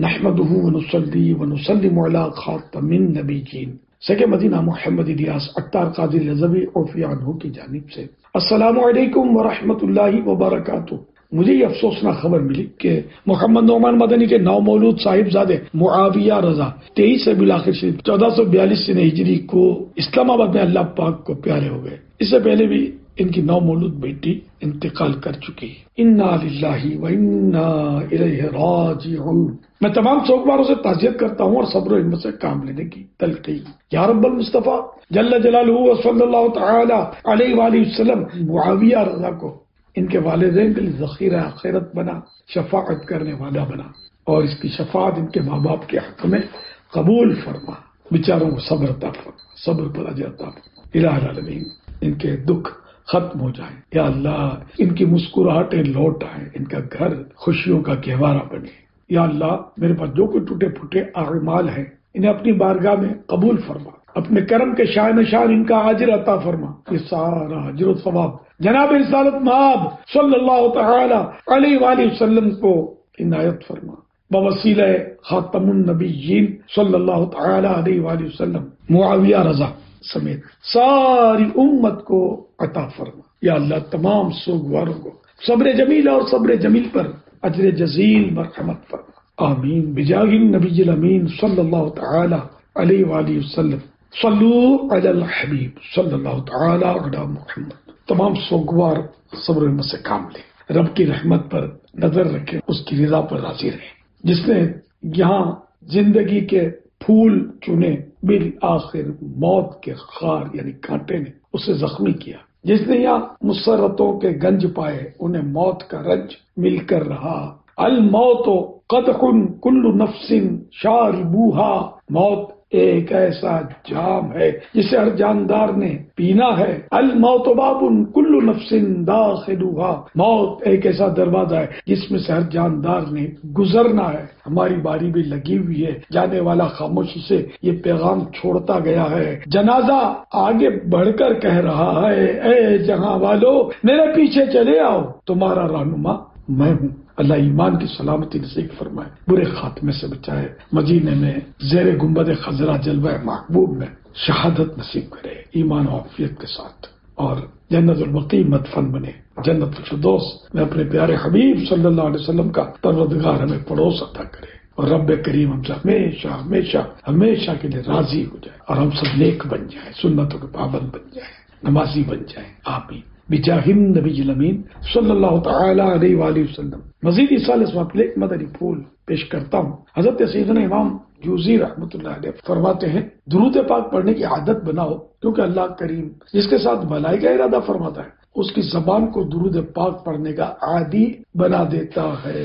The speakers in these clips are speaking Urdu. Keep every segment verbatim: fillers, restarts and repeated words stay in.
نحمده ونصلي ونسلم على خاتم النبیین سکے مدینہ محمد الیاس اختار قادری رضوی عفو عنہ کی جانب سے السلام علیکم ورحمۃ اللہ وبرکاتہ۔ مجھے یہ افسوسناک خبر ملی کہ محمد نعمان مدنی کے نو مولود صاحبزادے معاویہ رضا تیئیس ربیع الاخر شریف چودہ سو بیالیس سے ہجری کو اسلام آباد میں اللہ پاک کو پیارے ہو گئے۔ اس سے پہلے بھی ان کی نو مولود بیٹی انتقال کر چکی ہے۔ انا للہ و انا الیہ راجعون۔ میں تمام سوگواروں سے تعزیت کرتا ہوں اور صبر و ہمت سے کام لینے کی تلقین۔ یا رب المصطفیٰ جل جلالہ و صلی اللہ تعالی علیہ وآلہ وسلم معاویہ رضا کو ان کے والدین کے لیے ذخیرہ آخرت بنا، شفاعت کرنے والا بنا، اور اس کی شفاعت ان کے ماں باپ کے حق میں قبول فرما۔ بیچاروں کو صبر عطا فرما، صبر پر اجر عطا فرما۔ الہ العالمین ان کے دکھ ختم ہو جائیں یا اللہ، ان کی مسکراہٹیں لوٹ آئیں، ان کا گھر خوشیوں کا گہوارہ بنے۔ یا اللہ، میرے پاس جو کوئی ٹوٹے پھوٹے اعمال ہیں انہیں اپنی بارگاہ میں قبول فرما، اپنے کرم کے شاہ نشان ان کا اجر عطا فرما۔ یہ سارا اجر و ثواب جناب رسالت مآب صلی اللہ تعالی علیہ وآلہ وسلم کو عنایت فرما، بوسیلہ خاتم النبیین صلی اللہ تعالی علیہ وآلہ وسلم معاویہ رضا سمیت ساری امت کو عطا فرما۔ یا اللہ، تمام سوگواروں کو صبر جمیل اور صبر جمیل پر اجر جزیل مرحمت فرما، آمین بجاہ النبی الامین صلی اللہ تعالی علیہ وآلہ وسلم۔ صلو علی الحبیب صلی اللہ تعالی علی محمد۔ تمام سوگوار صبر و سے کام لیں، رب کی رحمت پر نظر رکھیں، اس کی رضا پر راضی رہیں۔ جس نے یہاں زندگی کے پھول چنے بالآخر موت کے خار یعنی کانٹے نے اسے زخمی کیا، جس نے یہاں مسرتوں کے گنج پائے انہیں موت کا رنج مل کر رہا۔ الموت قدح کل نفس شاربوہا، موت ایک ایسا جام ہے جسے ہر جاندار نے پینا ہے۔ الموت باب کل نفس داخلوہا، موت ایک ایسا دروازہ ہے جس میں سے ہر جاندار نے گزرنا ہے۔ ہماری باری بھی لگی ہوئی ہے، جانے والا خاموشی سے یہ پیغام چھوڑتا گیا ہے۔ جنازہ آگے بڑھ کر کہہ رہا ہے، اے جہاں والو میرے پیچھے چلے آؤ، تمہارا رہنما میں ہوں۔ اللہ ایمان کی سلامتی نصیب فرمائے، برے خاتمے سے بچائے، مدینے میں زیر گنبد خضرا جلوہ محبوب میں شہادت نصیب کرے ایمان و عافیت کے ساتھ، اور جنت البقیع مدفن بنے، جنت الفردوس میں اپنے پیارے حبیب صلی اللہ علیہ وسلم کا پروردگار ہمیں پڑوس عطا کرے، اور رب کریم ہم سے ہمیشہ ہمیشہ ہمیشہ کے لیے راضی ہو جائے، اور ہم سب نیک بن جائیں، سنتوں کے پابند بن جائیں، نمازی بن جائیں، آمین بجاہ النبی الامین صلی اللہ تعالی علیہ وآلہ وسلم۔ مزید اس سال اس وقت ایک مدنی پھول پیش کرتا ہوں۔ حضرت سیدنا امام جوزی رحمۃ اللہ علیہ فرماتے ہیں، درود پاک پڑھنے کی عادت بناؤ، کیونکہ اللہ کریم جس کے ساتھ بھلائی کا ارادہ فرماتا ہے اس کی زبان کو درود پاک پڑھنے کا عادی بنا دیتا ہے۔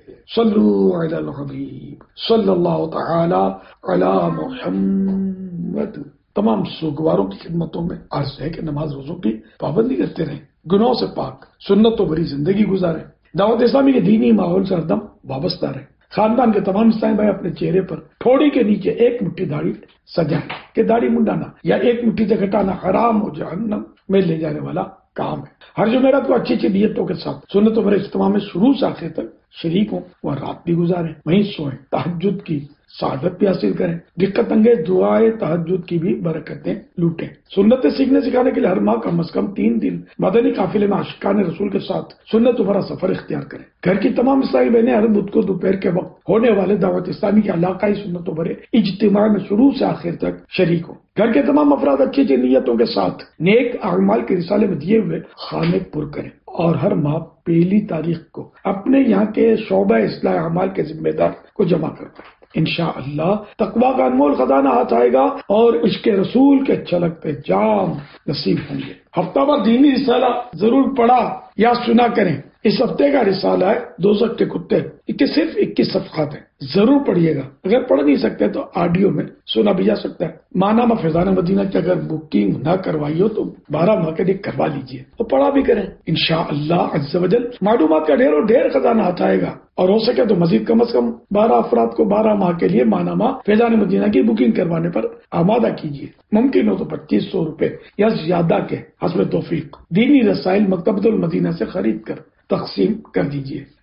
صلو علی الحبیب صلی اللہ تعالی علی محمد۔ تمام سوگواروں کی خدمتوں میں عرض ہے کہ نماز روزوں کی پابندی کرتے رہیں، گناہوں سے پاک سنت و بری زندگی گزاریں، دعوت اسلامی کے دینی ماحول سے ہردم وابستہ رہیں، خاندان کے تمام اسلامی بھائی اپنے چہرے پر ٹھوڑی کے نیچے ایک مٹھی داڑھی سجائیں کہ داڑھی منڈانا یا ایک مٹھی سے گھٹانا حرام و جہنم میں لے جانے والا کام ہے۔ ہر جمعرات کو اچھی اچھی نیتوں کے ساتھ سنت و بری اجتماع میں شروع سے آخر تک شریک ہوں، وہ رات بھی گزاریں، وہیں سوئیں، تہجد کی سعادت بھی حاصل کریں، دقت انگیز دعائیں تہجد کی بھی برکتیں لوٹیں۔ سنتیں سیکھنے سکھانے کے لیے ہر ماہ کم از کم تین دن مدنی قافلے میں عاشقان رسول کے ساتھ سنت بھرا سفر اختیار کریں۔ گھر کی تمام اسلامی بہنیں ہر بدھ کو دوپہر کے وقت ہونے والے دعوت اسلامی کے علاقائی سنتوں بھرے اجتماع میں شروع سے آخر تک شریک ہوں۔ گھر کے تمام افراد اچھی اچھی نیتوں کے ساتھ نیک اعمال کے رسالے میں دیے ہوئے خانے پر کریں، اور ہر ماہ پہلی تاریخ کو اپنے یہاں کے شعبہ اصلاح اعمال کے ذمہ دار کو جمع کریں۔ انشاءاللہ تقویٰ کا انمول خزانہ ہاتھ آئے گا اور عشق رسول کے چھلکتے جام نصیب ہوں گے۔ ہفتہ بار دینی رسالہ ضرور پڑھا یا سنا کریں۔ اس ہفتے کا رسالہ ہے دوزخ کے کتے، اکیس صرف اکیس صفحات ہیں، ضرور پڑھیے گا۔ اگر پڑھ نہیں سکتے تو آڈیو میں سنا بھی جا سکتا ہے۔ ماہنامہ فیضان مدینہ کی اگر بکنگ نہ کروائی ہو تو بارہ ماہ کے لیے کروا لیجئے اور پڑھا بھی کریں۔ انشاءاللہ عز و جل معلومات کا ڈھیر اور ڈھیر خزانہ ہاتھ آئے گا، اور ہو سکے تو مزید کم از کم بارہ افراد کو بارہ ماہ کے لیے ماہنامہ فیضان مدینہ کی بکنگ کروانے پر آمادہ کیجیے۔ ممکن ہو تو پچیس سو روپے یا زیادہ کے حسب توفیق دینی رسائل مکتبۃ المدینہ سے خرید کر تقسیم کر دیجیے۔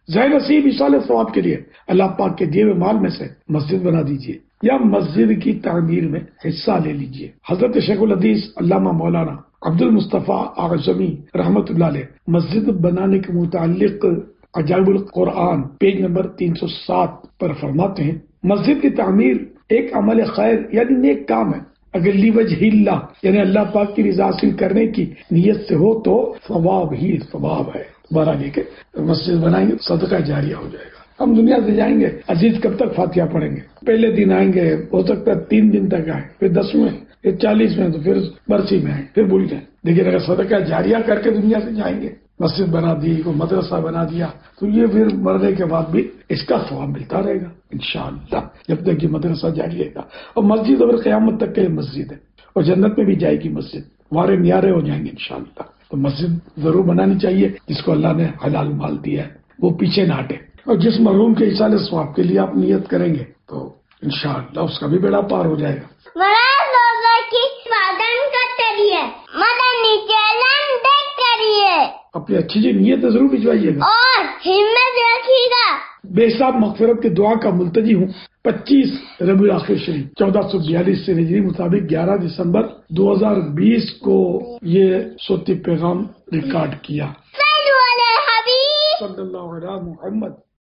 ذہن نصیب ایصال ثواب کے لیے اللہ پاک کے دیے ہوئے مال میں سے مسجد بنا دیجیے یا مسجد کی تعمیر میں حصہ لے لیجیے۔ حضرت شیخ الحدیث علامہ مولانا عبد المصطفیٰ اعظمی رحمۃ اللہ علیہ مسجد بنانے کے متعلق عجائب القرآن پیج نمبر تین سو سات پر فرماتے ہیں، مسجد کی تعمیر ایک عمل خیر یعنی نیک کام ہے، اگر لی وجہ اللہ یعنی اللہ پاک کی رضا حاصل کرنے کی نیت سے ہو تو ثواب ہی ثواب ہے۔ بارہ لے کے مسجد بنائیں گے صدقہ جاریہ ہو جائے گا۔ ہم دنیا سے جائیں گے، عزیز کب تک فاتحہ پڑھیں گے؟ پہلے دن آئیں گے، ہو سکتا ہے تین دن تک آئیں، پھر دسویں پھر چالیس میں تو پھر برسی میں آئیں، پھر بھول جائیں۔ لیکن اگر صدقہ جاریہ کر کے دنیا سے جائیں گے، مسجد بنا دی، کوئی مدرسہ بنا دیا، تو یہ پھر مرنے کے بعد بھی اس کا ثواب ملتا رہے گا انشاءاللہ، جب تک یہ مدرسہ جاری رہے گا۔ اور مسجد اگر قیامت تک کے لیے مسجد ہے اور جنت میں بھی جائے گی مسجد، وارے نیارے ہو جائیں گے انشاءاللہ۔ تو مسجد ضرور بنانی چاہیے، جس کو اللہ نے حلال مال دیا ہے وہ پیچھے نہ ہٹے، اور جس مرحوم کے ایصال ثواب کے لیے آپ نیت کریں گے تو انشاءاللہ اس کا بھی بیڑا پار ہو جائے گا۔ اپنی اچھی جی نیت ضرور بھجوائیے گا اور ہمت رکھیے گا۔ بے حساب مغفرت کے دعا کا ملتجی ہوں۔ پچیس ربیع الاخر شریف چودہ سو بیالیس سے ہجری مطابق گیارہ دسمبر دو ہزار بیس کو یہ صوتی پیغام ریکارڈ کیا۔ صلو علی الحبیب صلی اللہ علیہ محمد۔